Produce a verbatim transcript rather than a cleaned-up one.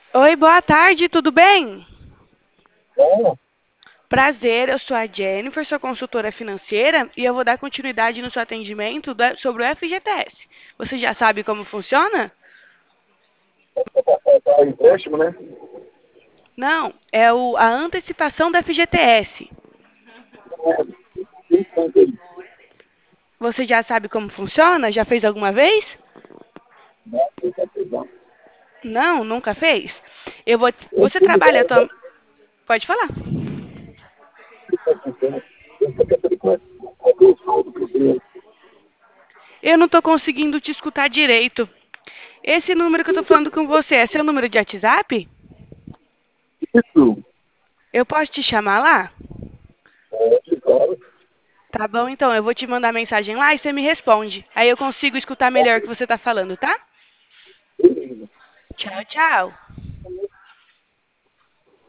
Oi, boa tarde, tudo bem? Bom, Prazer, eu sou a Jennifer, sou consultora financeira e eu vou dar continuidade no seu atendimento da- sobre o F G T S. Você já sabe como funciona? é empréstimo, né? Não, é o- a antecipação do F G T S. Entendi. Você já sabe como funciona? Já fez alguma vez? Não, nunca fez? Eu vou. Eu Você fui trabalha ligado, atual- Pode falar. Eu não estou conseguindo te escutar direito. Esse número que eu estou falando com você é seu número de WhatsApp? isso, Eu posso te chamar lá? é, claro, Tá bom, então eu vou te mandar mensagem lá e você me responde. Aí eu consigo escutar melhor o que você está falando, tá? Tchau, tchau.